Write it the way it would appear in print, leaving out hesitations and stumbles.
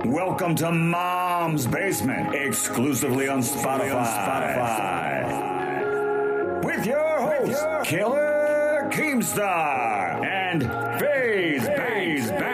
Welcome to Mom's Basement, exclusively on Spotify. With your hosts, Killer Keemstar and FaZe Banks.